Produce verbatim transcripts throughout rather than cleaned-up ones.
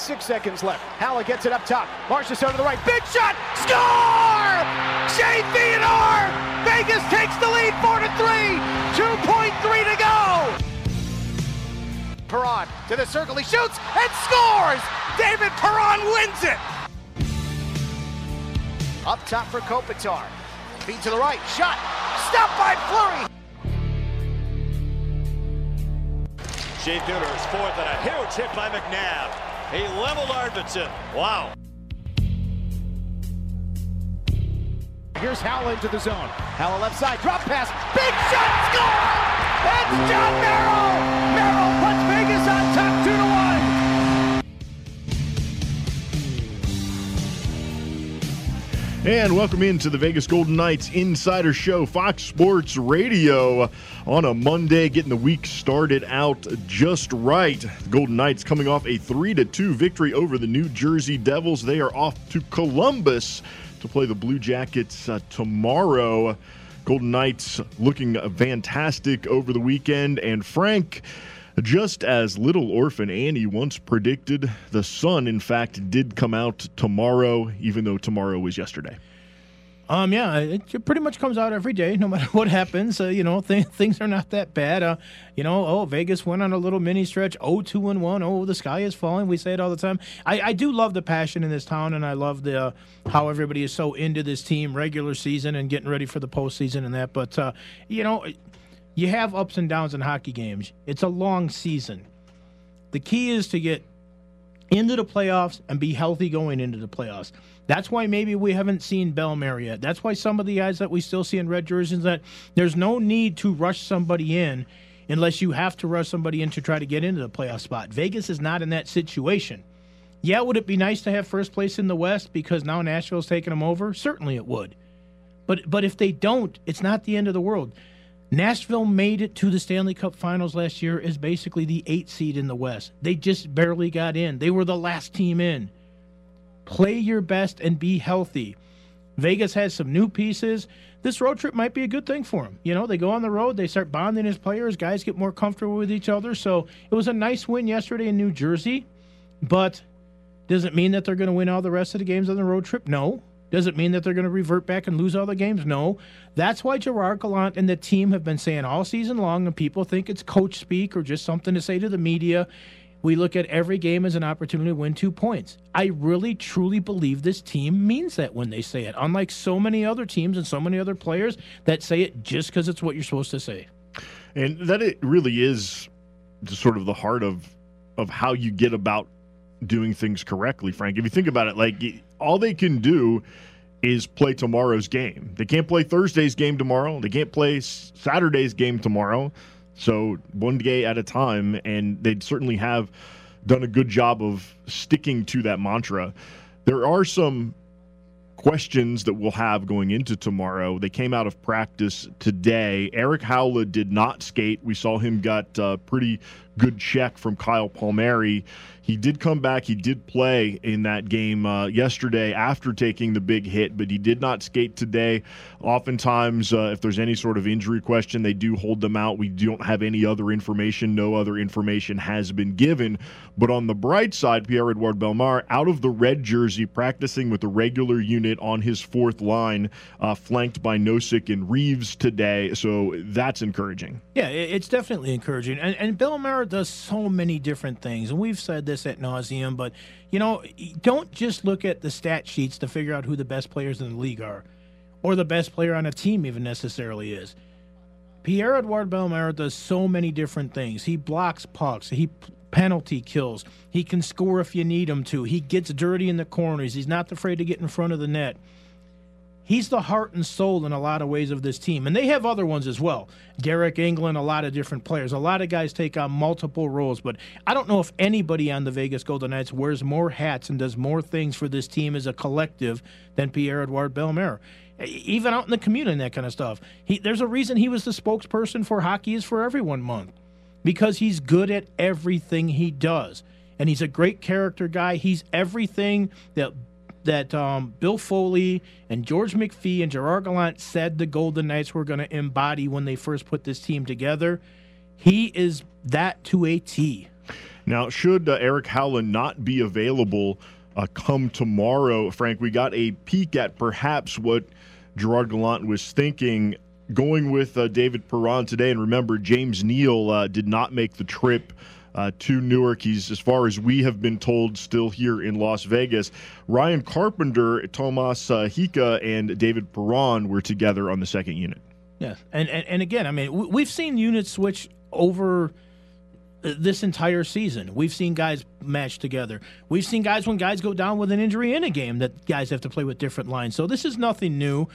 six seconds left. Haller gets it up top. Marchessault to the right. Big shot. Score! Shea Theodore! Vegas takes the lead four to three. two point three to go. Perron to the circle. He shoots and scores! David Perron wins it! Up top for Kopitar. Feed to the right. Shot. Stopped by Fleury. Shea Theodore's fourth and a huge hit by McNabb. He leveled Arvidsson. Wow. Here's Howell into the zone. Howell left side. Drop pass. Big shot. Score! It's John Merrill! Merrill puts Vegas on top two to one. And welcome into the Vegas Golden Knights Insider Show, Fox Sports Radio on a Monday, getting the week started out just right. The Golden Knights coming off a three to two victory over the New Jersey Devils. They are off to Columbus to play the Blue Jackets uh, tomorrow. Golden Knights looking fantastic over the weekend. And Frank, just as Little Orphan Annie once predicted, the sun, in fact, did come out tomorrow, even though tomorrow was yesterday. Um, yeah, it pretty much comes out every day, no matter what happens. Uh, you know, th- things are not that bad. Uh, you know, oh, Vegas went on a little mini stretch, oh, two and one. Oh, the sky is falling. We say it all the time. I, I do love the passion in this town, and I love the uh, how everybody is so into this team, regular season and getting ready for the postseason and that. But, uh, you know, you have ups and downs in hockey games. It's a long season. The key is to get into the playoffs and be healthy going into the playoffs. That's why maybe we haven't seen Bellemare yet. That's why some of the guys that we still see in red jerseys, that there's no need to rush somebody in unless you have to rush somebody in to try to get into the playoff spot. Vegas is not in that situation. Yeah, would it be nice to have first place in the West because now Nashville's taking them over? Certainly it would. But but if they don't, it's not the end of the world. Nashville made it to the Stanley Cup Finals last year as basically the eighth seed in the West. They just barely got in. They were the last team in. Play your best and be healthy. Vegas has some new pieces. This road trip might be a good thing for them. You know, they go on the road, they start bonding as players, guys get more comfortable with each other. So it was a nice win yesterday in New Jersey, but does it mean that they're going to win all the rest of the games on the road trip? No. Does it mean that they're going to revert back and lose all the games? No. That's why Gerard Gallant and the team have been saying all season long, and people think it's coach speak or just something to say to the media, we look at every game as an opportunity to win two points. I really, truly believe this team means that when they say it, unlike so many other teams and so many other players that say it just because it's what you're supposed to say. And that it really is just sort of the heart of of how you get about doing things correctly, Frank. If you think about it, like, all they can do is play tomorrow's game. They can't play Thursday's game tomorrow. They can't play Saturday's game tomorrow. So one day at a time, and they certainly have done a good job of sticking to that mantra. There are some questions that we'll have going into tomorrow. They came out of practice today. Eric Howlett did not skate. We saw him got a pretty good check from Kyle Palmieri. He did come back. He did play in that game uh, yesterday after taking the big hit, but he did not skate today. Oftentimes, uh, if there's any sort of injury question, they do hold them out. We don't have any other information. No other information has been given. But on the bright side, Pierre-Edouard Bellemare, out of the red jersey, practicing with the regular unit on his fourth line, uh, flanked by Nosek and Reeves today. So that's encouraging. Yeah, it's definitely encouraging. And, and Bellemare does so many different things. And we've said this at nauseum, but, you know, don't just look at the stat sheets to figure out who the best players in the league are, or the best player on a team even necessarily is. Pierre-Edouard Bellemare does so many different things. He blocks pucks. He penalty kills. He can score if you need him to. He gets dirty in the corners. He's not afraid to get in front of the net. He's the heart and soul in a lot of ways of this team. And they have other ones as well. Derek Englund, a lot of different players. A lot of guys take on multiple roles. But I don't know if anybody on the Vegas Golden Knights wears more hats and does more things for this team as a collective than Pierre-Edouard Bellemare. Even out in the community and that kind of stuff. He, there's a reason he was the spokesperson for Hockey is for Everyone month. Because he's good at everything he does. And he's a great character guy. He's everything that that um, Bill Foley and George McPhee and Gerard Gallant said the Golden Knights were going to embody when they first put this team together. He is that to a T. Now, should uh, Eric Howland not be available uh, come tomorrow, Frank, we got a peek at perhaps what Gerard Gallant was thinking going with uh, David Perron today. And remember, James Neal uh, did not make the trip uh, to Newark. He's, as far as we have been told, still here in Las Vegas. Ryan Carpenter, Tomas uh, Hika, and David Perron were together on the second unit. Yeah, and, and, and again, I mean, we've seen units switch over this entire season. We've seen guys match together. We've seen guys when guys go down with an injury in a game that guys have to play with different lines. So this is nothing new.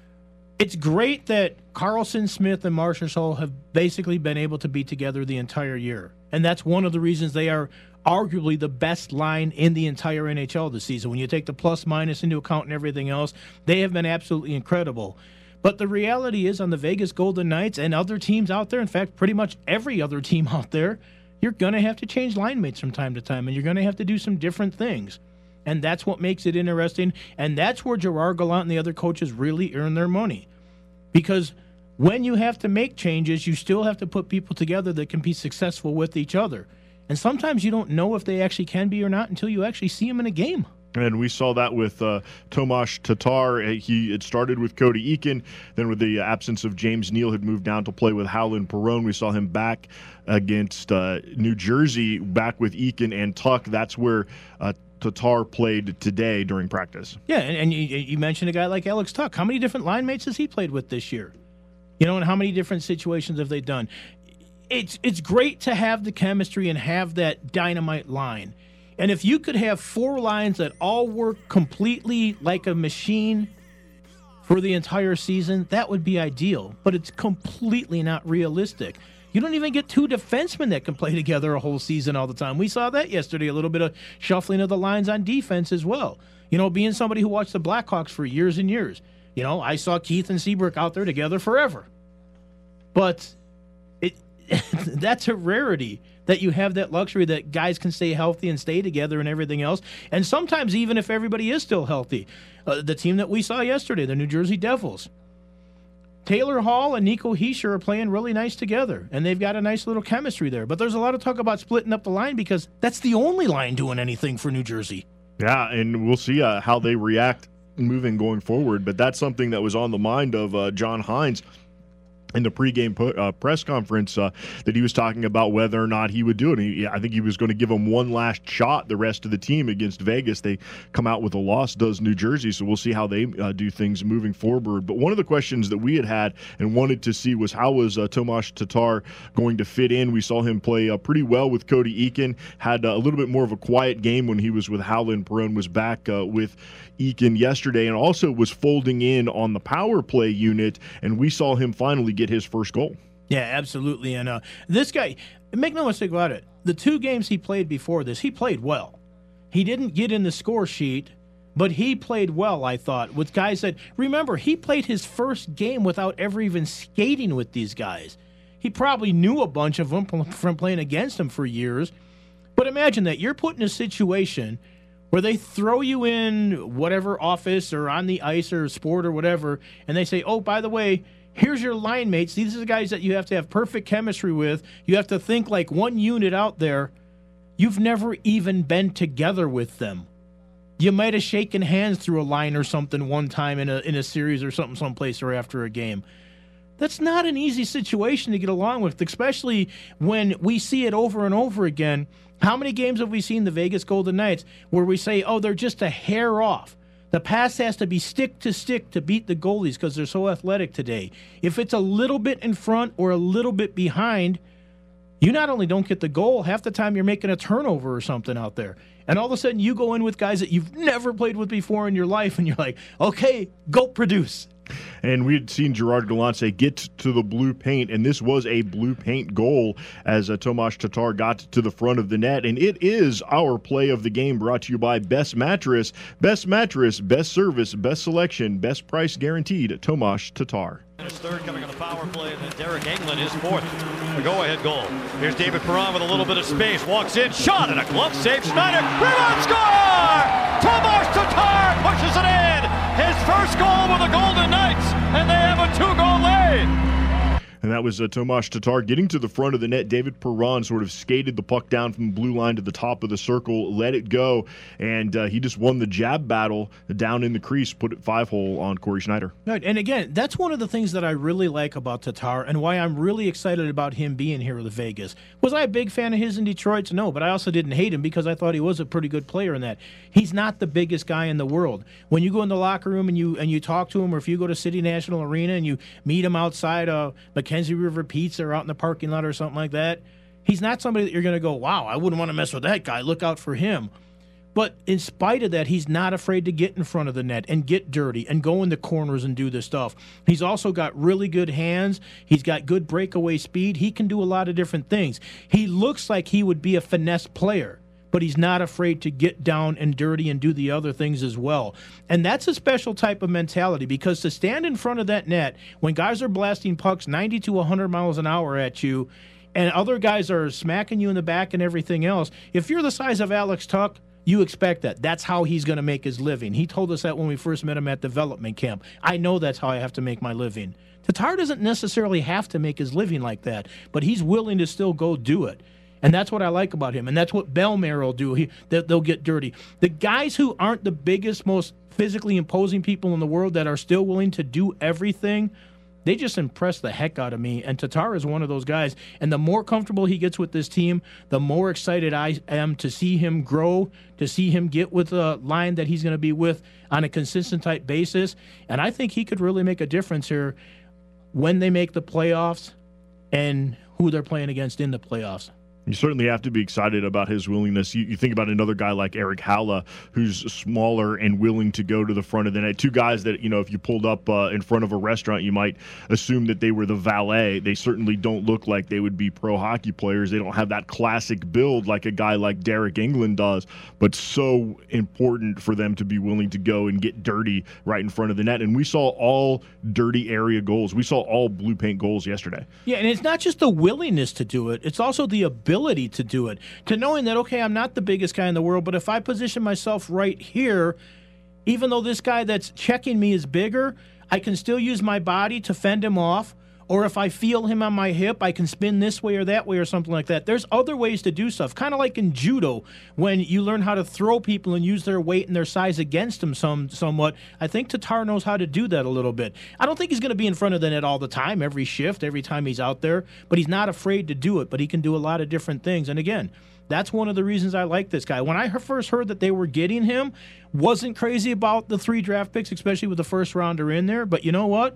It's great that Carlson, Smith, and Marchessault have basically been able to be together the entire year. And that's one of the reasons they are arguably the best line in the entire N H L this season. When you take the plus minus into account and everything else, they have been absolutely incredible. But the reality is on the Vegas Golden Knights and other teams out there, in fact, pretty much every other team out there, you're going to have to change line mates from time to time, and you're going to have to do some different things. And that's what makes it interesting, and that's where Gerard Gallant and the other coaches really earn their money. Because when you have to make changes, you still have to put people together that can be successful with each other. And sometimes you don't know if they actually can be or not until you actually see them in a game. And we saw that with uh, Tomas Tatar. He it started with Cody Eakin. Then with the absence of James Neal, had moved down to play with Howland Perron. We saw him back against uh, New Jersey, back with Eakin and Tuck. That's where uh, Tatar played today during practice. Yeah, and, and you, you mentioned a guy like Alex Tuck. How many different line mates has he played with this year? You know, and how many different situations have they done? It's it's great to have the chemistry and have that dynamite line. And if you could have four lines that all work completely like a machine for the entire season, that would be ideal. But it's completely not realistic. You don't even get two defensemen that can play together a whole season all the time. We saw that yesterday, a little bit of shuffling of the lines on defense as well. You know, being somebody who watched the Blackhawks for years and years, you know, I saw Keith and Seabrook out there together forever. But it that's a rarity that you have that luxury that guys can stay healthy and stay together and everything else. And sometimes even if everybody is still healthy, uh, the team that we saw yesterday, the New Jersey Devils, Taylor Hall and Nico Hischier are playing really nice together, and they've got a nice little chemistry there. But there's a lot of talk about splitting up the line because that's the only line doing anything for New Jersey. Yeah, and we'll see uh, how they react moving going forward. But that's something that was on the mind of uh, John Hines in the pregame po- uh, press conference, uh, that he was talking about whether or not he would do it. He, I think he was going to give him one last shot, the rest of the team, against Vegas. They come out with a loss, does New Jersey, so we'll see how they uh, do things moving forward. But one of the questions that we had had and wanted to see was how was uh, Tomas Tatar going to fit in? We saw him play uh, pretty well with Cody Eakin, had uh, a little bit more of a quiet game when he was with Howland. Perron was back uh, with Eakin yesterday and also was folding in on the power play unit, and we saw him finally get his first goal. Yeah, absolutely. And uh, this guy, make no mistake about it, the two games he played before this, he played well. He didn't get in the score sheet, but he played well, I thought, with guys that, remember, he played his first game without ever even skating with these guys. He probably knew a bunch of them from playing against them for years. But imagine that you're put in a situation where they throw you in whatever office or on the ice or sport or whatever, and they say, oh, by the way, here's your line mates. These are the guys that you have to have perfect chemistry with. You have to think like one unit out there. You've never even been together with them. You might have shaken hands through a line or something one time in a in a series or something someplace or after a game. That's not an easy situation to get along with, especially when we see it over and over again. How many games have we seen the Vegas Golden Knights where we say, oh, they're just a hair off? The pass has to be stick to stick to beat the goalies because they're so athletic today. If it's a little bit in front or a little bit behind, you not only don't get the goal, half the time you're making a turnover or something out there. And all of a sudden you go in with guys that you've never played with before in your life, and you're like, okay, go produce. And we had seen Gerard Gallant say, get to the blue paint, and this was a blue paint goal as uh, Tomas Tatar got to the front of the net. And it is our play of the game, brought to you by Best Mattress. Best Mattress, best service, best selection, best price guaranteed. Tomas Tatar. His third coming on the power play, and then Derek Englund his fourth. A go-ahead goal. Here's David Perron with a little bit of space. Walks in, shot, and a glove save. Schneider, rebound, score! Tomas Tatar pushes it in. His first goal with the Golden Knights, and they have a two-goal lead. And that was uh, Tomas Tatar getting to the front of the net. David Perron sort of skated the puck down from the blue line to the top of the circle, let it go, and uh, he just won the jab battle down in the crease, put it five-hole on Corey Schneider. Right, and again, that's one of the things that I really like about Tatar and why I'm really excited about him being here with Vegas. Was I a big fan of his in Detroit? No, but I also didn't hate him because I thought he was a pretty good player in that. He's not the biggest guy in the world. When you go in the locker room and you and you talk to him, or if you go to City National Arena and you meet him outside of Mackenzie River Pizza or out in the parking lot or something like that, he's not somebody that you're going to go, wow, I wouldn't want to mess with that guy. Look out for him. But in spite of that, he's not afraid to get in front of the net and get dirty and go in the corners and do this stuff. He's also got really good hands. He's got good breakaway speed. He can do a lot of different things. He looks like he would be a finesse player, but he's not afraid to get down and dirty and do the other things as well. And that's a special type of mentality, because to stand in front of that net when guys are blasting pucks ninety to one hundred miles an hour at you and other guys are smacking you in the back and everything else, if you're the size of Alex Tuch, you expect that. That's how he's going to make his living. He told us that when we first met him at development camp. I know that's how I have to make my living. Tatar doesn't necessarily have to make his living like that, but he's willing to still go do it. And that's what I like about him. And that's what Bellemare will do. He, they'll get dirty. The guys who aren't the biggest, most physically imposing people in the world that are still willing to do everything, they just impress the heck out of me. And Tatar is one of those guys. And the more comfortable he gets with this team, the more excited I am to see him grow, to see him get with a line that he's going to be with on a consistent type basis. And I think he could really make a difference here when they make the playoffs and who they're playing against in the playoffs. You certainly have to be excited about his willingness. You, you think about another guy like Eric Haula, who's smaller and willing to go to the front of the net. Two guys that, you know, if you pulled up uh, in front of a restaurant, you might assume that they were the valet. They certainly don't look like they would be pro hockey players. They don't have that classic build like a guy like Derek England does, but so important for them to be willing to go and get dirty right in front of the net. And we saw all dirty area goals. We saw all blue paint goals yesterday. Yeah, and it's not just the willingness to do it. It's also the ability to do it, to knowing that, okay, I'm not the biggest guy in the world, but if I position myself right here, even though this guy that's checking me is bigger, I can still use my body to fend him off. Or if I feel him on my hip, I can spin this way or that way or something like that. There's other ways to do stuff, kind of like in judo when you learn how to throw people and use their weight and their size against them some, somewhat. I think Tatar knows how to do that a little bit. I don't think he's going to be in front of the net all the time, every shift, every time he's out there, but he's not afraid to do it, but he can do a lot of different things. And again, that's one of the reasons I like this guy. When I first heard that they were getting him, wasn't crazy about the three draft picks, especially with the first rounder in there, but you know what?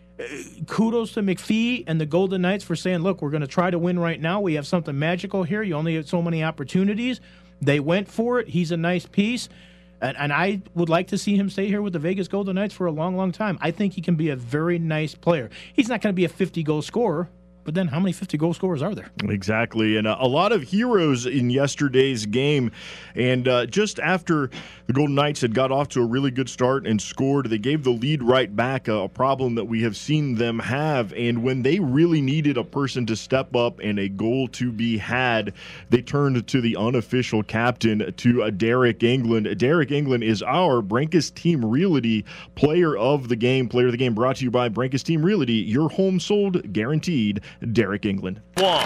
Kudos to McPhee and the Golden Knights for saying, look, we're going to try to win right now. We have something magical here. You only have so many opportunities. They went for it. He's a nice piece. And, and I would like to see him stay here with the Vegas Golden Knights for a long, long time. I think he can be a very nice player. He's not going to be a fifty-goal scorer. But then how many fifty-goal scorers are there? Exactly. And uh, a lot of heroes in yesterday's game. And uh, just after the Golden Knights had got off to a really good start and scored, they gave the lead right back, a, a problem that we have seen them have. And when they really needed a person to step up and a goal to be had, they turned to the unofficial captain, to uh, Derek England. Derek England is our Brankus Team Realty player of the game. Player of the game brought to you by Brankus Team Realty. Your home sold, guaranteed. Derek England. Wall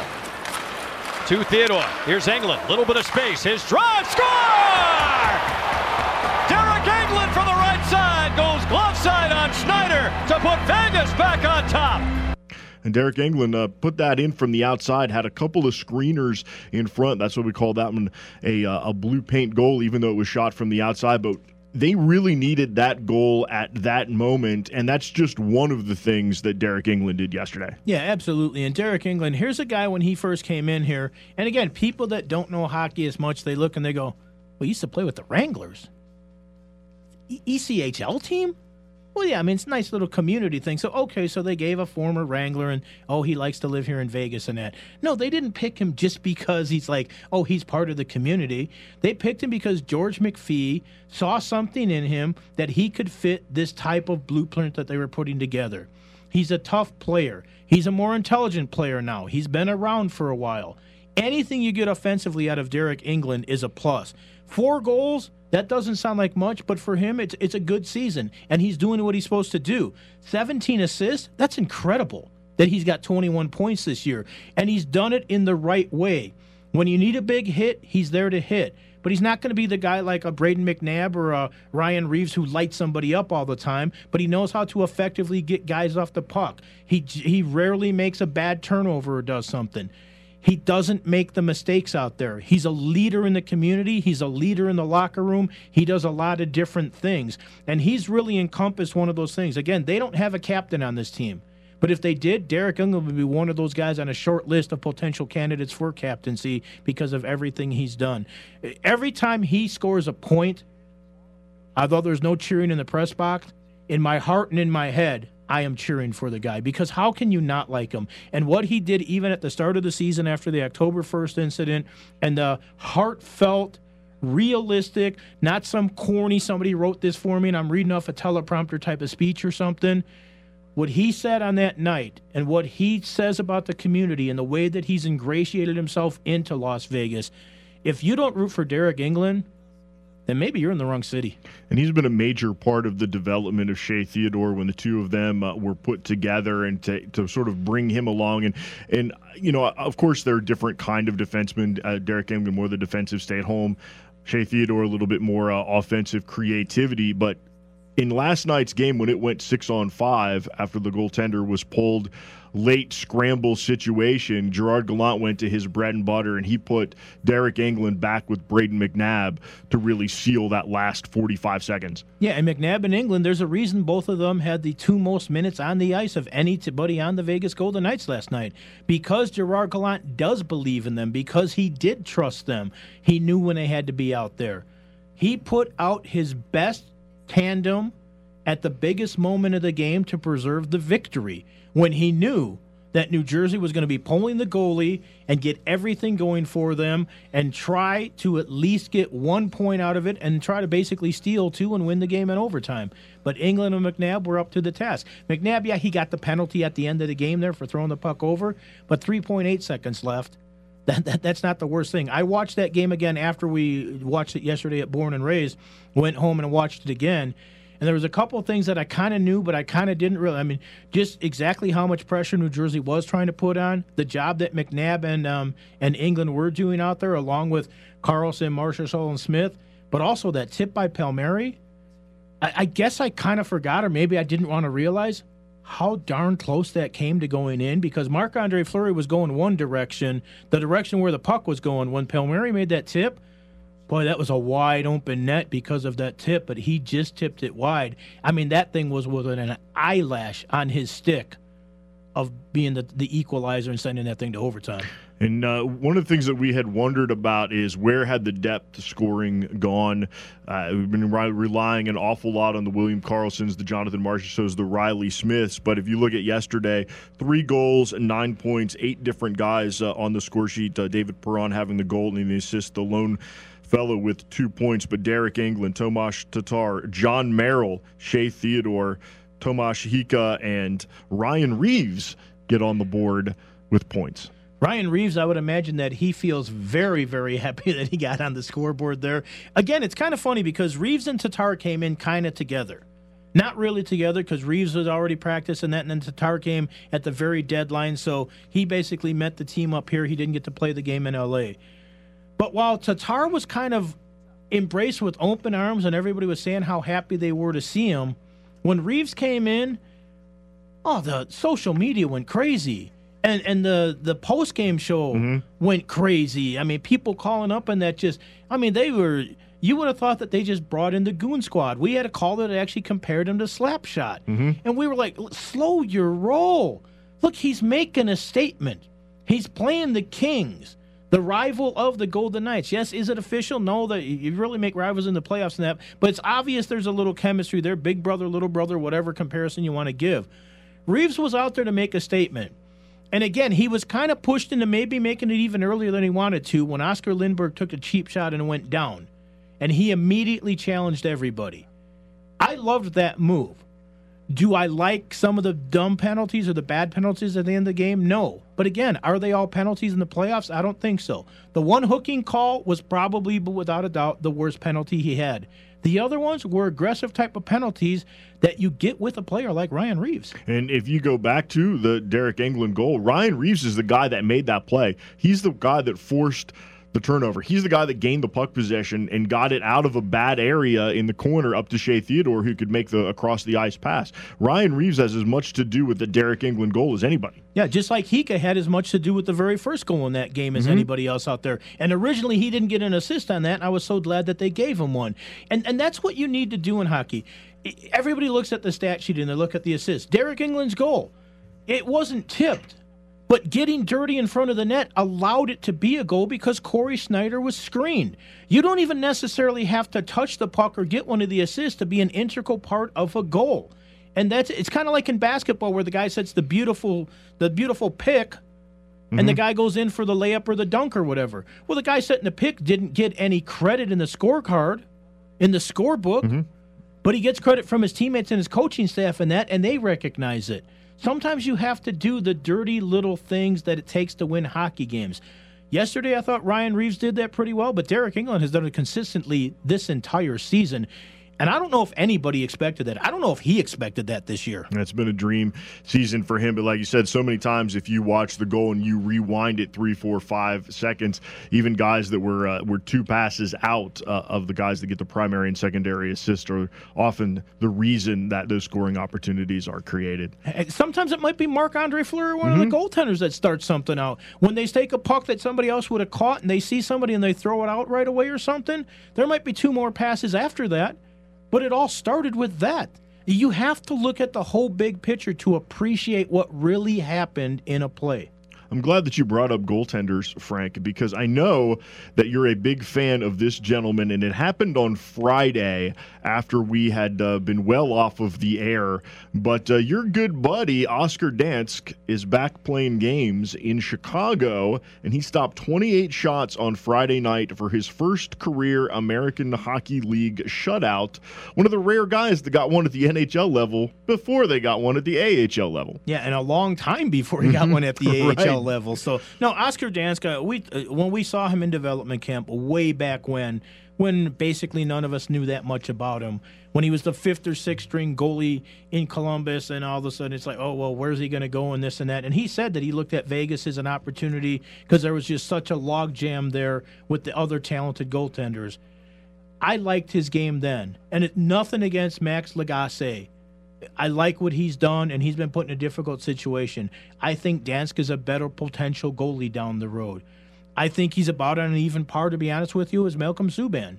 to Theodore. Here's England. Little bit of space. His drive. Score! Derek England from the right side goes glove side on Schneider to put Vegas back on top. And Derek England uh, put that in from the outside, had a couple of screeners in front. That's what we call that one a, uh, a blue paint goal, even though it was shot from the outside. But they really needed that goal at that moment, and that's just one of the things that Derek England did yesterday. Yeah, absolutely. And Derek England, here's a guy when he first came in here, and again, people that don't know hockey as much, they look and they go, well, he used to play with the Wranglers. E- E C H L team? Well, yeah, I mean, it's a nice little community thing. So, okay, so they gave a former Wrangler and, oh, he likes to live here in Vegas and that. No, they didn't pick him just because he's like, oh, he's part of the community. They picked him because George McPhee saw something in him that he could fit this type of blueprint that they were putting together. He's a tough player. He's a more intelligent player now. He's been around for a while. Anything you get offensively out of Derek England is a plus. Four goals, that doesn't sound like much, but for him, it's it's a good season, and he's doing what he's supposed to do. seventeen assists, that's incredible. that he's got twenty-one points this year. And he's done it in the right way. When you need a big hit, he's there to hit. But he's not going to be the guy like a Braden McNabb or a Ryan Reeves who lights somebody up all the time, but he knows how to effectively get guys off the puck. He he rarely makes a bad turnover or does something. He doesn't make the mistakes out there. He's a leader in the community. He's a leader in the locker room. He does a lot of different things. And he's really encompassed one of those things. Again, they don't have a captain on this team. But if they did, Derek Englund would be one of those guys on a short list of potential candidates for captaincy because of everything he's done. Every time he scores a point, although there's no cheering in the press box, in my heart and in my head, I am cheering for the guy. Because how can you not like him? And what he did even at the start of the season after the October first incident and the heartfelt, realistic, not some corny, somebody wrote this for me and I'm reading off a teleprompter type of speech or something. What he said on that night and what he says about the community and the way that he's ingratiated himself into Las Vegas, if you don't root for Derek Englund, then maybe you're in the wrong city. And he's been a major part of the development of Shea Theodore when the two of them uh, were put together and to, to sort of bring him along. And, and you know, of course, they're a different kind of defenseman. Uh, Derek Englund, more the defensive stay-at-home. Shea Theodore, a little bit more uh, offensive creativity. But in last night's game, when it went six on five after the goaltender was pulled, late scramble situation, Gerard Gallant went to his bread and butter, and he put Derek Englund back with Braden McNabb to really seal that last forty-five seconds. Yeah, and McNabb and Englund, there's a reason both of them had the two most minutes on the ice of anybody on the Vegas Golden Knights last night. Because Gerard Gallant does believe in them, because he did trust them, he knew when they had to be out there. He put out his best tandem at the biggest moment of the game to preserve the victory when he knew that New Jersey was going to be pulling the goalie and get everything going for them and try to at least get one point out of it and try to basically steal two and win the game in overtime. But Englund and McNabb were up to the task. McNabb, yeah, he got the penalty at the end of the game there for throwing the puck over, but three point eight seconds left. That, that That's not the worst thing. I watched that game again after we watched it yesterday at Born and Raised, went home and watched it again, and there was a couple of things that I kind of knew, but I kind of didn't really. I mean, just exactly how much pressure New Jersey was trying to put on, the job that McNabb and um, and Englund were doing out there, along with Carlson, Marchessault, and Smith, but also that tip by Palmieri. I, I guess I kind of forgot, or maybe I didn't want to realize how darn close that came to going in, because Marc-Andre Fleury was going one direction, the direction where the puck was going. When Palmieri made that tip, boy, that was a wide open net because of that tip, but he just tipped it wide. I mean, that thing was within an eyelash on his stick of being the, the equalizer and sending that thing to overtime. And uh, one of the things that we had wondered about is where had the depth scoring gone? Uh, we've been re- relying an awful lot on the William Karlssons, the Jonathan Marchessaults, the Riley Smiths. But if you look at yesterday, three goals, nine points, eight different guys uh, on the score sheet. Uh, David Perron having the goal and the assist, the lone fellow with two points. But Derek Englund, Tomas Tatar, John Merrill, Shea Theodore, Tomas Hyka, and Ryan Reeves get on the board with points. Ryan Reeves, I would imagine that he feels very, very happy that he got on the scoreboard there. Again, it's kind of funny because Reeves and Tatar came in kind of together. Not really together because Reeves was already practicing that, and then Tatar came at the very deadline, so he basically met the team up here. He didn't get to play the game in L A. But while Tatar was kind of embraced with open arms and everybody was saying how happy they were to see him, when Reeves came in, oh, the social media went crazy. And and the, the post-game show mm-hmm. went crazy. I mean, people calling up and that just, I mean, they were, you would have thought that they just brought in the Goon Squad. We had a call that actually compared him to Slapshot. Mm-hmm. And we were like, slow your roll. Look, he's making a statement. He's playing the Kings, the rival of the Golden Knights. Yes, is it official? No, that you really make rivals in the playoffs and that. But it's obvious there's a little chemistry there, big brother, little brother, whatever comparison you want to give. Reeves was out there to make a statement. And again, he was kind of pushed into maybe making it even earlier than he wanted to when Oscar Lindbergh took a cheap shot and went down. And he immediately challenged everybody. I loved that move. Do I like some of the dumb penalties or the bad penalties at the end of the game? No. But again, are they all penalties in the playoffs? I don't think so. The one hooking call was probably, without a doubt, the worst penalty he had. The other ones were aggressive type of penalties that you get with a player like Ryan Reeves. And if you go back to the Derek Englund goal, Ryan Reeves is the guy that made that play. He's the guy that forced the turnover. He's the guy that gained the puck possession and got it out of a bad area in the corner up to Shea Theodore, who could make the across the ice pass. Ryan Reeves has as much to do with the Derek Englund goal as anybody. Yeah, just like Hika had as much to do with the very first goal in that game as mm-hmm. anybody else out there. And originally he didn't get an assist on that, and I was so glad that they gave him one. And and that's what you need to do in hockey. Everybody looks at the stat sheet and they look at the assist. Derek Englund's goal, it wasn't tipped. But getting dirty in front of the net allowed it to be a goal because Corey Snyder was screened. You don't even necessarily have to touch the puck or get one of the assists to be an integral part of a goal. And that's it's kind of like in basketball where the guy sets the beautiful the beautiful pick mm-hmm. and the guy goes in for the layup or the dunk or whatever. Well, the guy setting the pick didn't get any credit in the scorecard, in the scorebook, mm-hmm. but he gets credit from his teammates and his coaching staff in that, and they recognize it. Sometimes you have to do the dirty little things that it takes to win hockey games. Yesterday, I thought Ryan Reeves did that pretty well, but Derek Englund has done it consistently this entire season. And I don't know if anybody expected that. I don't know if he expected that this year. It's been a dream season for him. But like you said, so many times if you watch the goal and you rewind it three, four, five seconds, even guys that were uh, were two passes out uh, of the guys that get the primary and secondary assist are often the reason that those scoring opportunities are created. Sometimes it might be Marc-Andre Fleury, one mm-hmm. of the goaltenders, that starts something out. When they take a puck that somebody else would have caught and they see somebody and they throw it out right away or something, there might be two more passes after that. But it all started with that. You have to look at the whole big picture to appreciate what really happened in a play. I'm glad that you brought up goaltenders, Frank, because I know that you're a big fan of this gentleman, and it happened on Friday after we had uh, been well off of the air. But uh, your good buddy, Oscar Dansk, is back playing games in Chicago, and he stopped twenty-eight shots on Friday night for his first career American Hockey League shutout. One of the rare guys that got one at the N H L level before they got one at the A H L level. Yeah, and a long time before he got one at the A H L right. level. So, no, Oscar Dansk, we uh, when we saw him in development camp way back when, when basically none of us knew that much about him, when he was the fifth or sixth string goalie in Columbus, and all of a sudden it's like, oh, well, where's he going to go and this and that? And he said that he looked at Vegas as an opportunity because there was just such a logjam there with the other talented goaltenders. I liked his game then, and it, nothing against Max Lagacé. I like what he's done, and he's been put in a difficult situation. I think Dansk is a better potential goalie down the road. I think he's about on an even par, to be honest with you, as Malcolm Subban.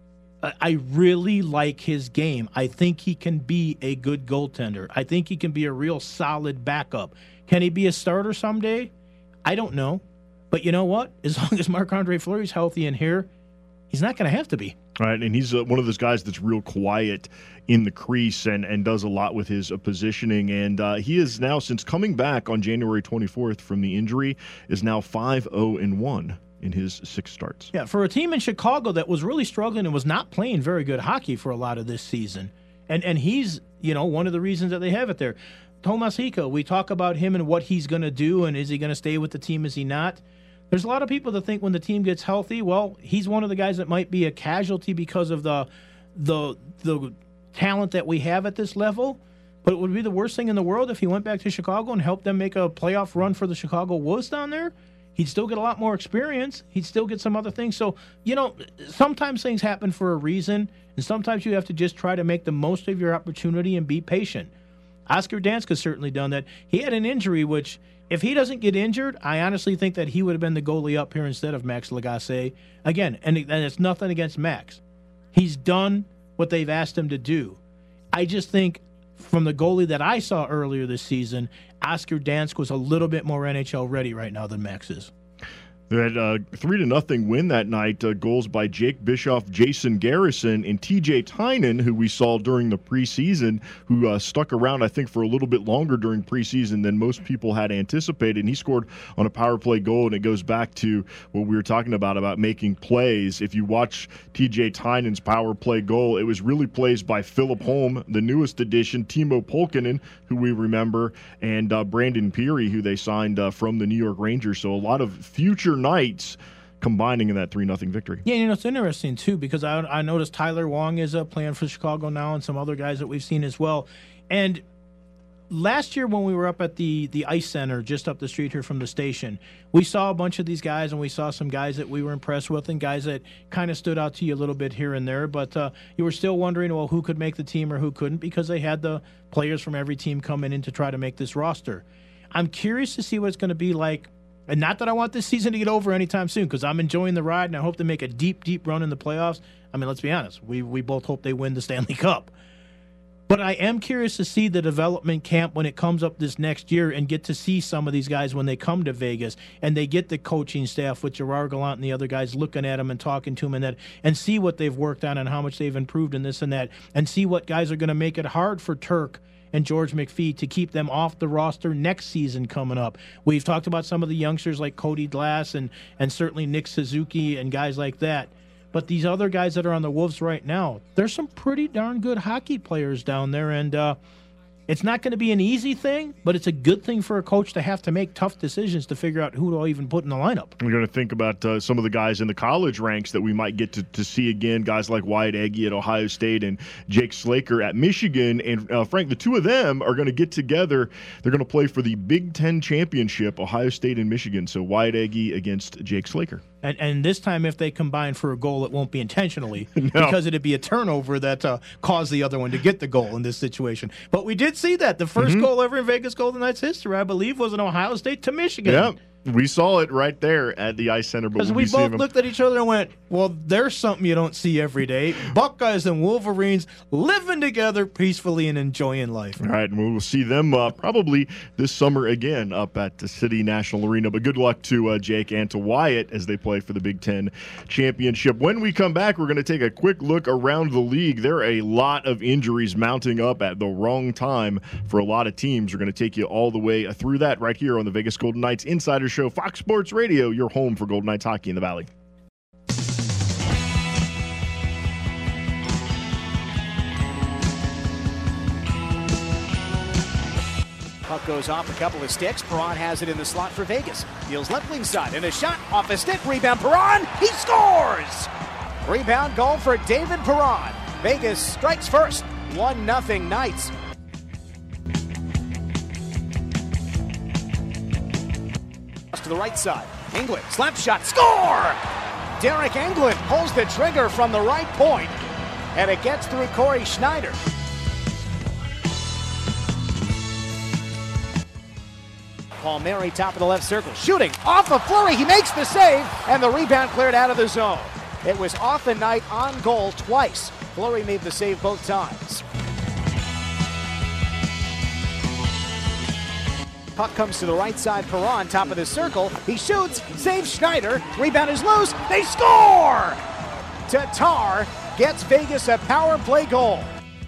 I really like his game. I think he can be a good goaltender. I think he can be a real solid backup. Can he be a starter someday? I don't know. But you know what? As long as Marc-Andre Fleury's healthy in here, he's not going to have to be. Right, and he's uh, one of those guys that's real quiet in the crease and, and does a lot with his uh, positioning. And uh, he is now, since coming back on January twenty-fourth from the injury, is now five oh and one in his six starts. Yeah, for a team in Chicago that was really struggling and was not playing very good hockey for a lot of this season. And and he's, you know, one of the reasons that they have it there. Tomas Hika, we talk about him and what he's going to do, and is he going to stay with the team, is he not? There's a lot of people that think when the team gets healthy, well, he's one of the guys that might be a casualty because of the the the talent that we have at this level. But it would be the worst thing in the world if he went back to Chicago and helped them make a playoff run for the Chicago Wolves down there. He'd still get a lot more experience. He'd still get some other things. So, you know, sometimes things happen for a reason, and sometimes you have to just try to make the most of your opportunity and be patient. Oscar Dansk has certainly done that. He had an injury which, if he doesn't get injured, I honestly think that he would have been the goalie up here instead of Max Lagacé. Again, and, and it's nothing against Max. He's done what they've asked him to do. I just think from the goalie that I saw earlier this season, Oscar Dansk was a little bit more N H L ready right now than Max is. They had a three to nothing win that night. Uh, goals by Jake Bischoff, Jason Garrison, and T J Tynan, who we saw during the preseason, who uh, stuck around, I think, for a little bit longer during preseason than most people had anticipated. And he scored on a power play goal, and it goes back to what we were talking about, about making plays. If you watch T J Tynan's power play goal, it was really plays by Philip Holm, the newest addition, Timo Pulkkinen, who we remember, and uh, Brandon Peary, who they signed uh, from the New York Rangers. So a lot of future nights combining in that three nothing victory. Yeah, you know, it's interesting, too, because I, I noticed Tyler Wong is uh, playing for Chicago now and some other guys that we've seen as well. And last year when we were up at the, the Ice Center just up the street here from the station, we saw a bunch of these guys, and we saw some guys that we were impressed with and guys that kind of stood out to you a little bit here and there. But uh, you were still wondering, well, who could make the team or who couldn't, because they had the players from every team coming in to try to make this roster. I'm curious to see what it's going to be like. And not that I want this season to get over anytime soon, because I'm enjoying the ride, and I hope to make a deep, deep run in the playoffs. I mean, let's be honest. We we both hope they win the Stanley Cup. But I am curious to see the development camp when it comes up this next year and get to see some of these guys when they come to Vegas and they get the coaching staff with Gerard Gallant and the other guys looking at them and talking to them and that, and see what they've worked on and how much they've improved in this and that, and see what guys are going to make it hard for Turk and George McPhee to keep them off the roster next season coming up. We've talked about some of the youngsters like Cody Glass and, and certainly Nick Suzuki and guys like that. But these other guys that are on the Wolves right now, there's some pretty darn good hockey players down there, and uh, it's not going to be an easy thing, but it's a good thing for a coach to have to make tough decisions to figure out who to even put in the lineup. We're going to think about uh, some of the guys in the college ranks that we might get to, to see again, guys like Wyatt Egge at Ohio State and Jake Slaker at Michigan. And, uh, Frank, the two of them are going to get together. They're going to play for the Big Ten Championship, Ohio State and Michigan. So Wyatt Egge against Jake Slaker. And, and this time, if they combine for a goal, it won't be intentionally no. because it'd be a turnover that uh, caused the other one to get the goal in this situation. But we did see that. The first mm-hmm. goal ever in Vegas Golden Knights history, I believe, was in Ohio State to Michigan. Yep. We saw it right there at the Ice Center. Because we'll we both them. looked at each other and went, well, there's something you don't see every day. Buckeyes and Wolverines living together peacefully and enjoying life. All right, and we will see them uh, probably this summer again up at the City National Arena. But good luck to uh, Jake and to Wyatt as they play for the Big Ten Championship. When we come back, we're going to take a quick look around the league. There are a lot of injuries mounting up at the wrong time for a lot of teams. We're going to take you all the way through that right here on the Vegas Golden Knights Insider Show, Fox Sports Radio, your home for Golden Knights hockey in the Valley. Puck goes off a couple of sticks. Perron has it in the slot for Vegas. Deals left wing side and a shot off a stick. Rebound Perron. He scores! Rebound goal for David Perron. Vegas strikes first. one nothing Knights. To the right side. Englund, slap shot, score! Derek Englund pulls the trigger from the right point, and it gets through Corey Schneider. Paul Mary, top of the left circle, shooting off of Fleury. He makes the save, and the rebound cleared out of the zone. It was off the night on goal twice. Fleury made the save both times. Puck comes to the right side. Perron, top of the circle. He shoots, saves Schneider. Rebound is loose. They score! Tatar gets Vegas a power play goal.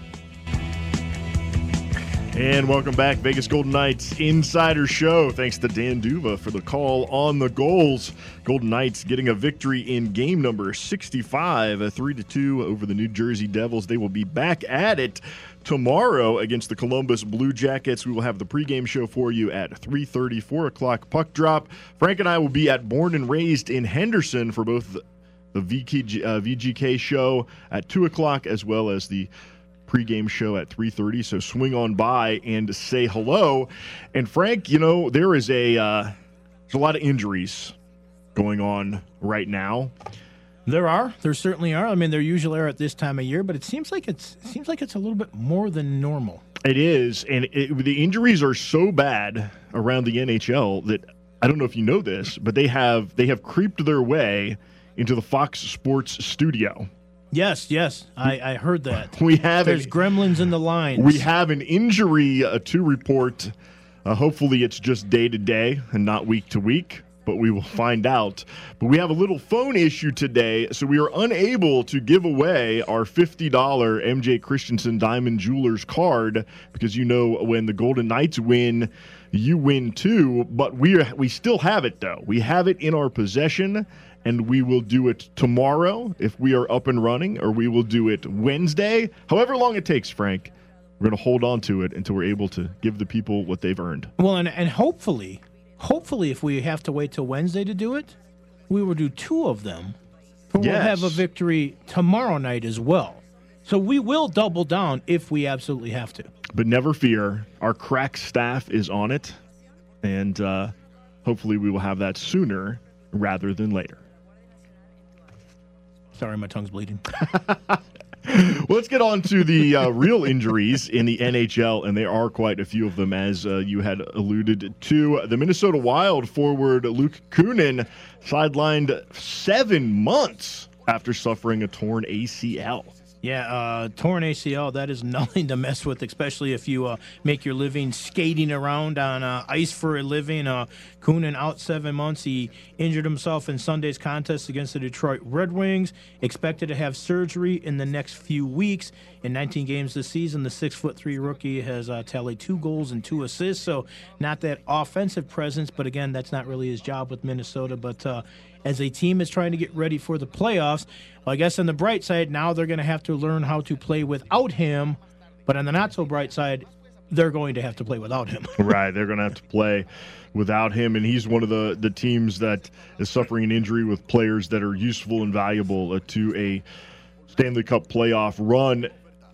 And welcome back, Vegas Golden Knights Insider Show. Thanks to Dan Duva for the call on the goals. Golden Knights getting a victory in game number sixty-five, a three to two over the New Jersey Devils. They will be back at it tomorrow against the Columbus Blue Jackets. We will have the pregame show for you at three thirty, four o'clock puck drop. Frank and I will be at Born and Raised in Henderson for both the V K G, uh, V G K show at two o'clock as well as the pregame show at three thirty, so swing on by and say hello. And Frank, you know, there is a uh, there's a lot of injuries going on right now. There are. There certainly are. I mean, there usually are at this time of year, but it seems like it's it seems like it's a little bit more than normal. It is, and it, the injuries are so bad around the N H L that I don't know if you know this, but they have they have creeped their way into the Fox Sports studio. Yes, yes, I, I heard that. We have There's an, gremlins in the lines. We have an injury uh, to report. Uh, hopefully it's just day to day and not week to week, but we will find out. But we have a little phone issue today, so we are unable to give away our fifty dollars M J Christensen Diamond Jewelers card because, you know, when the Golden Knights win, you win too. But we are, we still have it, though. We have it in our possession. And we will do it tomorrow if we are up and running, or we will do it Wednesday. However long it takes, Frank, we're going to hold on to it until we're able to give the people what they've earned. Well, and, and hopefully, hopefully if we have to wait till Wednesday to do it, we will do two of them. But Yes. we'll have a victory tomorrow night as well. So we will double down if we absolutely have to. But never fear, our crack staff is on it, and uh, hopefully we will have that sooner rather than later. Sorry, my tongue's bleeding. Well, let's get on to the uh, real injuries in the N H L, and there are quite a few of them, as uh, you had alluded to. The Minnesota Wild forward Luke Kunin sidelined seven months after suffering a torn A C L. Yeah, uh, torn A C L, that is nothing to mess with, especially if you uh, make your living skating around on uh, ice for a living. Uh, Kunin out seven months. He injured himself in Sunday's contest against the Detroit Red Wings. Expected to have surgery in the next few weeks. In nineteen games this season, the six foot three rookie has uh, tallied two goals and two assists, so not that offensive presence, but again, that's not really his job with Minnesota. But uh, as a team is trying to get ready for the playoffs, well, I guess on the bright side, now they're going to have to learn how to play without him. But on the not so bright side, they're going to have to play without him. Right, they're going to have to play without him, and he's one of the, the teams that is suffering an injury with players that are useful and valuable uh, to a Stanley Cup playoff run.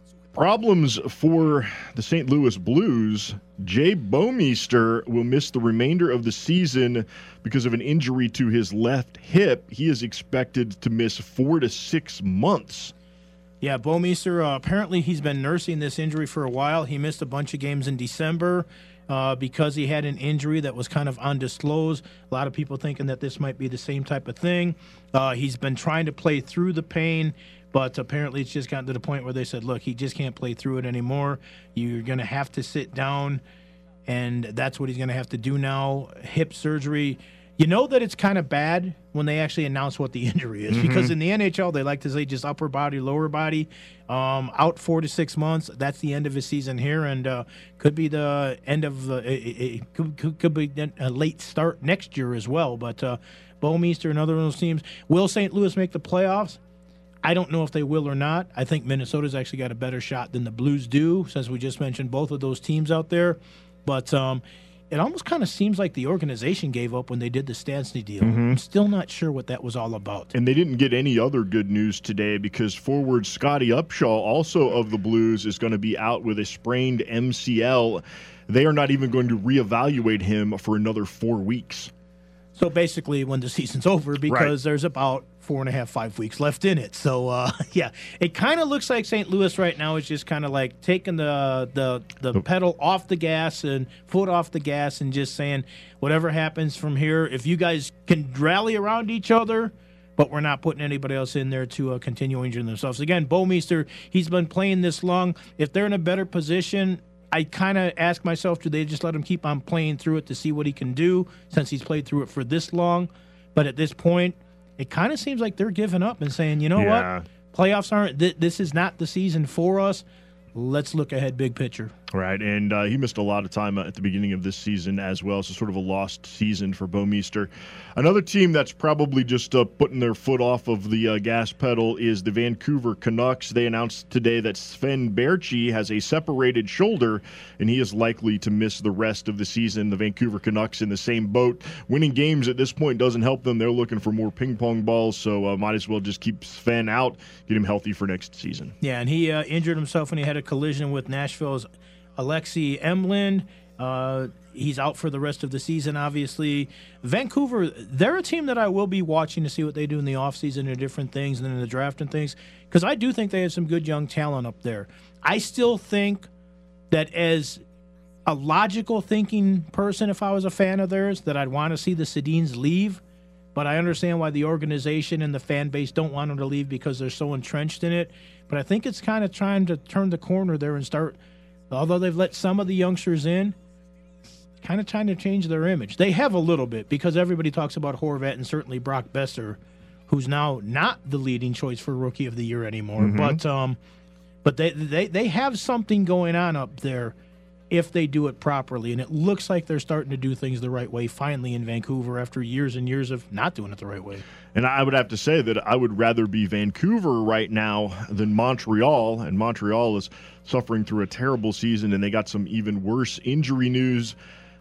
Problems for the Saint Louis Blues. Jay Bouwmeester will miss the remainder of the season because of an injury to his left hip. He is expected to miss four to six months. Yeah, Bouwmeester, uh, apparently he's been nursing this injury for a while. He missed a bunch of games in December uh, because he had an injury that was kind of undisclosed. A lot of people thinking that this might be the same type of thing. Uh, he's been trying to play through the pain, but apparently it's just gotten to the point where they said, look, he just can't play through it anymore. You're going to have to sit down, and that's what he's going to have to do now. Hip surgery. You know that it's kind of bad when they actually announce what the injury is, mm-hmm. because in the N H L, they like to say just upper body, lower body, um, out four to six months. That's the end of his season here, and uh, could be the end of the it, it could, could, could be a late start next year as well. But uh, Bouwmeester, another one of those teams. Will Saint Louis make the playoffs? I don't know if they will or not. I think Minnesota's actually got a better shot than the Blues do, since we just mentioned both of those teams out there. But um, it almost kind of seems like the organization gave up when they did the Stastny deal. Mm-hmm. I'm still not sure what that was all about. And they didn't get any other good news today, because forward Scotty Upshaw, also of the Blues, is going to be out with a sprained M C L. They are not even going to reevaluate him for another four weeks. So basically when the season's over, because right. there's about four and a half, five weeks left in it. So, uh, yeah, it kind of looks like Saint Louis right now is just kind of like taking the, the the pedal off the gas and foot off the gas and just saying, whatever happens from here, if you guys can rally around each other, but we're not putting anybody else in there to uh, continue injuring themselves. Again, Bouwmeester, he's been playing this long. If they're in a better position, I kind of ask myself, do they just let him keep on playing through it to see what he can do, since he's played through it for this long? But at this point, it kind of seems like they're giving up and saying, you know yeah. what, playoffs aren't, th- this is not the season for us. Let's look ahead big picture. Right, and uh, he missed a lot of time at the beginning of this season as well, so sort of a lost season for Bouwmeester. Another team that's probably just uh, putting their foot off of the uh, gas pedal is the Vancouver Canucks. They announced today that Sven Baertschi has a separated shoulder, and he is likely to miss the rest of the season. The Vancouver Canucks in the same boat. Winning games at this point doesn't help them. They're looking for more ping pong balls, so uh, might as well just keep Sven out, get him healthy for next season. Yeah, and he uh, injured himself when he had a collision with Nashville's Alexei Emlin. Uh, he's out for the rest of the season, obviously. Vancouver, they're a team that I will be watching to see what they do in the offseason and different things and in the draft and things, because I do think they have some good young talent up there. I still think that as a logical thinking person, if I was a fan of theirs, that I'd want to see the Sedins leave, but I understand why the organization and the fan base don't want them to leave because they're so entrenched in it. But I think it's kind of trying to turn the corner there and start, although they've let some of the youngsters in, kind of trying to change their image. They have a little bit, because everybody talks about Horvat and certainly Brock Besser, who's now not the leading choice for Rookie of the Year anymore. Mm-hmm. But um, but they, they, they have something going on up there if they do it properly. And it looks like they're starting to do things the right way finally in Vancouver after years and years of not doing it the right way. And I would have to say that I would rather be Vancouver right now than Montreal. And Montreal is suffering through a terrible season, and they got some even worse injury news.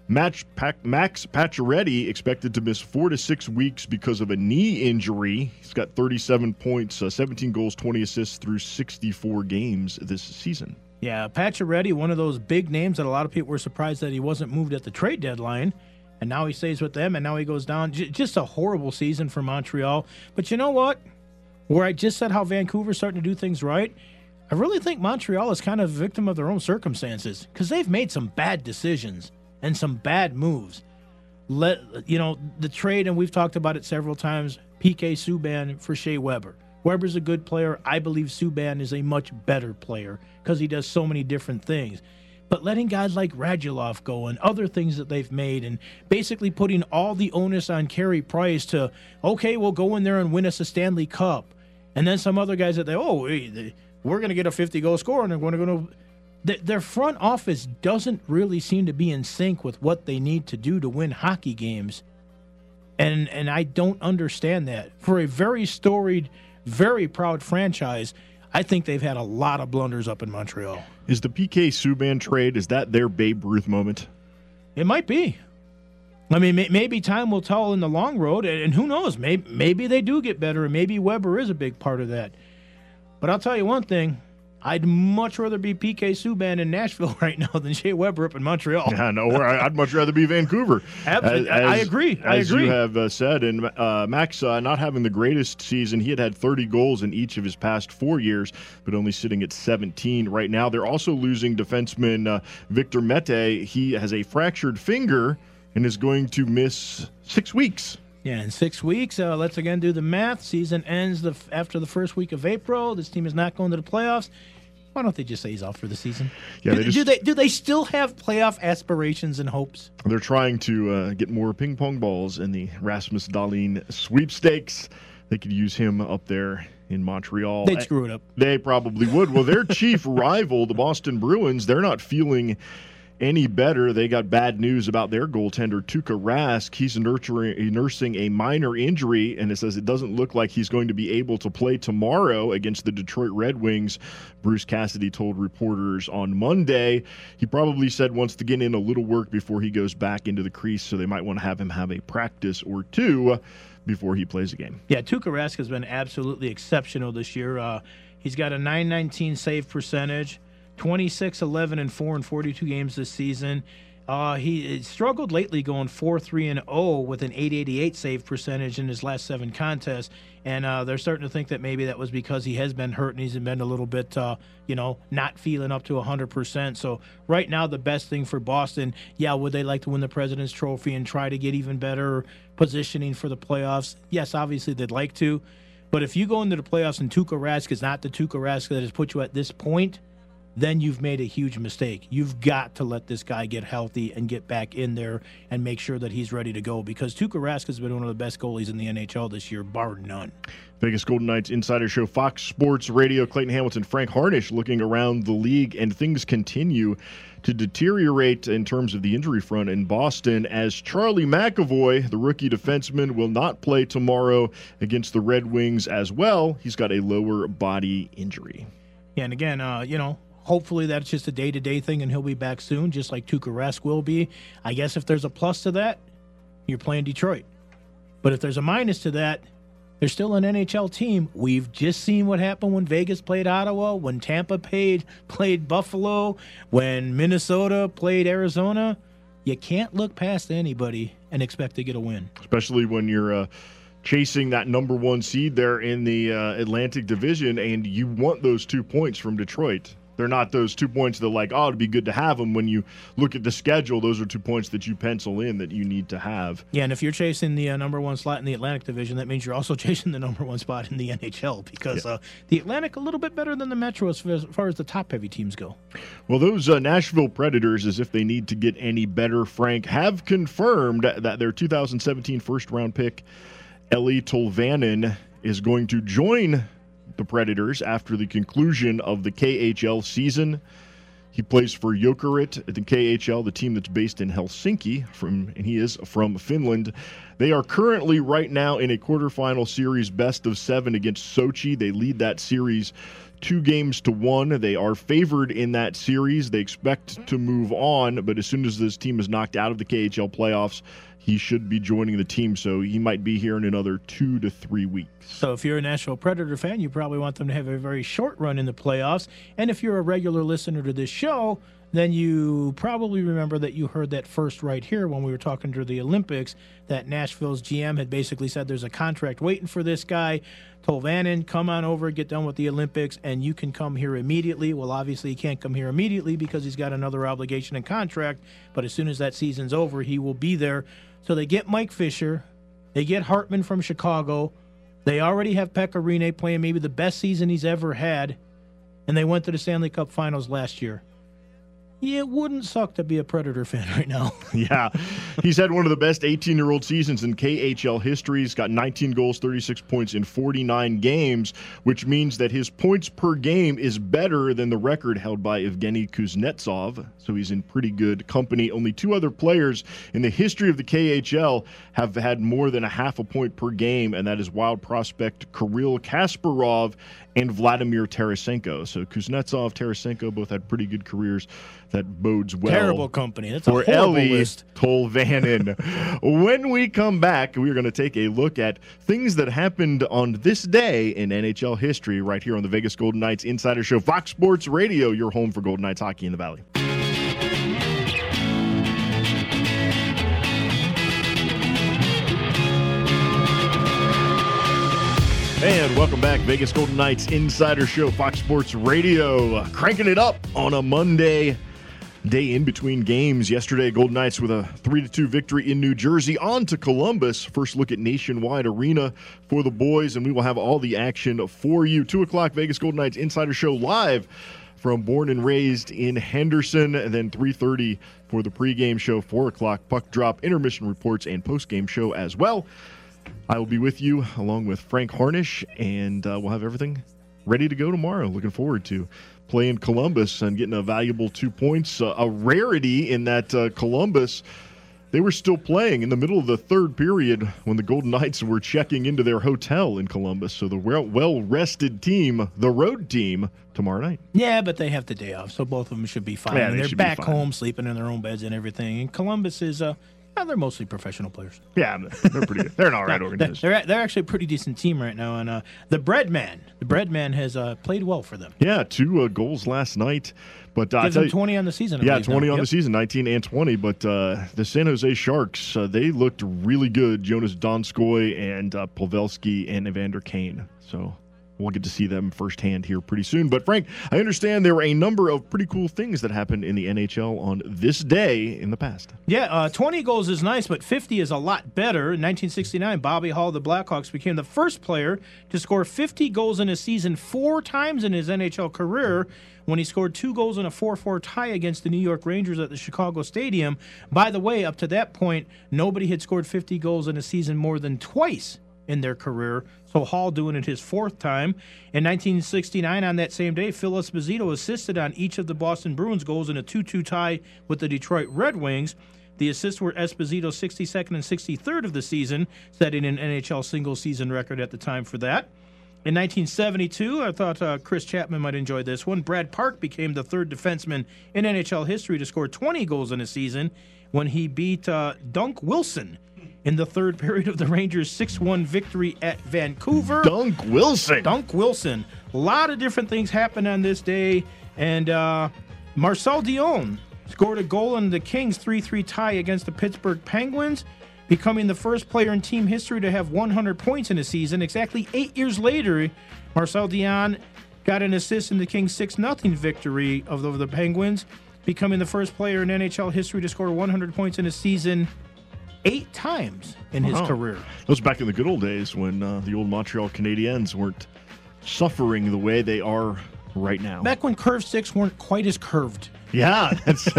Max, Max Pacioretty expected to miss four to six weeks because of a knee injury. He's got thirty-seven points, uh, seventeen goals, twenty assists through sixty-four games this season. Yeah, Pacioretty, one of those big names that a lot of people were surprised that he wasn't moved at the trade deadline. And now he stays with them, and now he goes down. J- just a horrible season for Montreal. But you know what? Where I just said how Vancouver's starting to do things right, I really think Montreal is kind of a victim of their own circumstances because they've made some bad decisions and some bad moves. Let you know, the trade, and we've talked about it several times, P K Subban for Shea Weber. Weber's a good player. I believe Subban is a much better player because he does so many different things. But letting guys like Radulov go and other things that they've made and basically putting all the onus on Carey Price to, okay, we'll go in there and win us a Stanley Cup. And then some other guys that they, oh, hey, we're going to get a fifty-goal score and they're going to go to... Their front office doesn't really seem to be in sync with what they need to do to win hockey games. And and I don't understand that. For a very storied, very proud franchise, I think they've had a lot of blunders up in Montreal. Is the P K Subban trade, is that their Babe Ruth moment? It might be. I mean, may, maybe time will tell in the long road, and, and who knows? Maybe, maybe they do get better, and maybe Weber is a big part of that. But I'll tell you one thing. I'd much rather be P K Subban in Nashville right now than Shea Weber up in Montreal. Yeah, no, I'd much rather be Vancouver. Absolutely. As, I agree. I as agree. you have uh, said, and uh, Max uh, not having the greatest season. He had had thirty goals in each of his past four years, but only sitting at seventeen right now. They're also losing defenseman uh, Victor Mete. He has a fractured finger and is going to miss six weeks. Yeah, in six weeks, uh, let's again do the math. Season ends the, after the first week of April. This team is not going to the playoffs. Why don't they just say he's off for the season? Yeah, do, they just, do they do they still have playoff aspirations and hopes? They're trying to uh, get more ping pong balls in the Rasmus Dahlin sweepstakes. They could use him up there in Montreal. They'd screw it up. They probably would. Well, their chief rival, the Boston Bruins, they're not feeling any better. They got bad news about their goaltender, Tuukka Rask. He's nurturing, nursing a minor injury, and it says it doesn't look like he's going to be able to play tomorrow against the Detroit Red Wings. Bruce Cassidy told reporters on Monday he probably said wants to get in a little work before he goes back into the crease, so they might want to have him have a practice or two before he plays a game. Yeah, Tuukka Rask has been absolutely exceptional this year. Uh, he's got a nine nineteen save percentage. twenty-six, eleven, and four in forty-two games this season. Uh, he struggled lately going four three and oh with an eight eighty-eight save percentage in his last seven contests. And uh, they're starting to think that maybe that was because he has been hurt and he's been a little bit, uh, you know, not feeling up to one hundred percent. So right now the best thing for Boston, yeah, would they like to win the President's Trophy and try to get even better positioning for the playoffs? Yes, obviously they'd like to. But if you go into the playoffs and Tuukka Rask is not the Tuukka Rask that has put you at this point, then you've made a huge mistake. You've got to let this guy get healthy and get back in there and make sure that he's ready to go, because Tuukka Rask has been one of the best goalies in the N H L this year, bar none. Vegas Golden Knights Insider Show, Fox Sports Radio. Clayton Hamilton, Frank Harnish looking around the league, and things continue to deteriorate in terms of the injury front in Boston as Charlie McAvoy, the rookie defenseman, will not play tomorrow against the Red Wings as well. He's got a lower body injury. Yeah, and again, uh, you know, hopefully that's just a day-to-day thing and he'll be back soon, just like Tuukka Rask will be. I guess if there's a plus to that, you're playing Detroit. But if there's a minus to that, they're still an N H L team. We've just seen what happened when Vegas played Ottawa, when Tampa played, played Buffalo, when Minnesota played Arizona. You can't look past anybody and expect to get a win. Especially when you're uh, chasing that number one seed there in the uh, Atlantic Division, and you want those two points from Detroit. They're not those two points that, like, oh, it'd be good to have them. When you look at the schedule, those are two points that you pencil in that you need to have. Yeah, and if you're chasing the uh, number one slot in the Atlantic Division, that means you're also chasing the number one spot in the N H L, because yeah. uh, the Atlantic a little bit better than the Metro as far as the top-heavy teams go. Well, those uh, Nashville Predators, as if they need to get any better, Frank, have confirmed that their two thousand seventeen first-round pick, Eeli Tolvanen, is going to join the Predators after the conclusion of the K H L season. He plays for Jokerit at the K H L, the team that's based in Helsinki, from, and he is from Finland. They are currently right now in a quarterfinal series best of seven against Sochi. They lead that series two games to one. They are favored in that series. They expect to move on, but as soon as this team is knocked out of the K H L playoffs, he should be joining the team, so he might be here in another two to three weeks. So if you're a Nashville Predator fan, you probably want them to have a very short run in the playoffs. And if you're a regular listener to this show, then you probably remember that you heard that first right here when we were talking to the Olympics, that Nashville's G M had basically said there's a contract waiting for this guy. Tolvanen, come on over, get done with the Olympics, and you can come here immediately. Well, obviously he can't come here immediately because he's got another obligation and contract, but as soon as that season's over, he will be there. So they get Mike Fisher, they get Hartman from Chicago, they already have Pekka Rinne playing maybe the best season he's ever had, and they went to the Stanley Cup Finals last year. It wouldn't suck to be a Predator fan right now. Yeah. He's had one of the best eighteen-year-old seasons in K H L history. He's got nineteen goals, thirty-six points in forty-nine games, which means that his points per game is better than the record held by Evgeny Kuznetsov. So he's in pretty good company. Only two other players in the history of the K H L have had more than a half a point per game, and that is wild prospect Kirill Kasparov and Vladimir Tarasenko. So Kuznetsov, Tarasenko both had pretty good careers. That bodes well. Terrible company. That's for a horrible Ellie list. Tolvanen. When we come back, we're going to take a look at things that happened on this day in N H L history right here on the Vegas Golden Knights Insider Show. Fox Sports Radio, your home for Golden Knights hockey in the Valley. And welcome back, Vegas Golden Knights Insider Show, Fox Sports Radio, cranking it up on a Monday day in between games. Yesterday, Golden Knights with a three to two victory in New Jersey. On to Columbus. First look at Nationwide Arena for the boys, and we will have all the action for you. two o'clock, Vegas Golden Knights Insider Show live from Born and Raised in Henderson, and then three thirty for the pregame show, four o'clock, puck drop, intermission reports, and postgame show as well. I will be with you along with Frank Harnish, and uh, we'll have everything ready to go tomorrow. Looking forward to playing Columbus and getting a valuable two points. Uh, a rarity in that uh, Columbus, they were still playing in the middle of the third period when the Golden Knights were checking into their hotel in Columbus. So the well-rested team, the road team, tomorrow night. Yeah, but they have the day off, so both of them should be fine. Yeah, and they they're should be back fine. home, sleeping in their own beds and everything. And Columbus is, uh, well, they're mostly professional players. Yeah, they're pretty good. They're an all right They're, organization. they're, they're actually a pretty decent team right now. And uh, the Breadman, the Breadman has uh, played well for them. Yeah, two uh, goals last night. But uh, I Gives tell them you, twenty on the season. I yeah, believe twenty now. on Yep. the season, nineteen and twenty. But uh, the San Jose Sharks, uh, they looked really good. Jonas Donskoy and uh, Pavelski and Evander Kane. So we'll get to see them firsthand here pretty soon. But, Frank, I understand there were a number of pretty cool things that happened in the N H L on this day in the past. Yeah, uh, twenty goals is nice, but fifty is a lot better. In nineteen sixty-nine, Bobby Hall of the Blackhawks became the first player to score fifty goals in a season four times in his N H L career when he scored two goals in a four four tie against the New York Rangers at the Chicago Stadium. By the way, up to that point, nobody had scored fifty goals in a season more than twice in their career, so Hall doing it his fourth time. In nineteen sixty-nine, on that same day, Phil Esposito assisted on each of the Boston Bruins goals in a two two tie with the Detroit Red Wings. The assists were Esposito's sixty-second and sixty-third of the season, setting an N H L single-season record at the time for that. In nineteen seventy-two, I thought uh, Chris Chapman might enjoy this one. Brad Park became the third defenseman in N H L history to score twenty goals in a season when he beat uh, Dunk Wilson in the third period of the Rangers' six one victory at Vancouver. Dunk Wilson. Dunk Wilson. A lot of different things happened on this day. And uh, Marcel Dion scored a goal in the Kings' three three tie against the Pittsburgh Penguins, becoming the first player in team history to have one hundred points in a season. Exactly eight years later, Marcel Dion got an assist in the Kings' six nothing victory over the Penguins, becoming the first player in N H L history to score one hundred points in a season eight times in his Wow. career. That was back in the good old days when uh, the old Montreal Canadiens weren't suffering the way they are right now. Back when curved sticks weren't quite as curved. Yeah, that's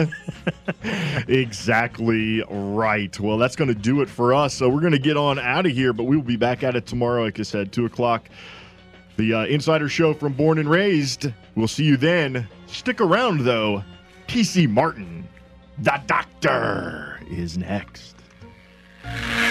exactly right. Well, that's going to do it for us. So we're going to get on out of here, but we will be back at it tomorrow, like I said, two o'clock. The uh, Insider Show from Born and Raised. We'll see you then. Stick around, though. P C Martin, the doctor, is next.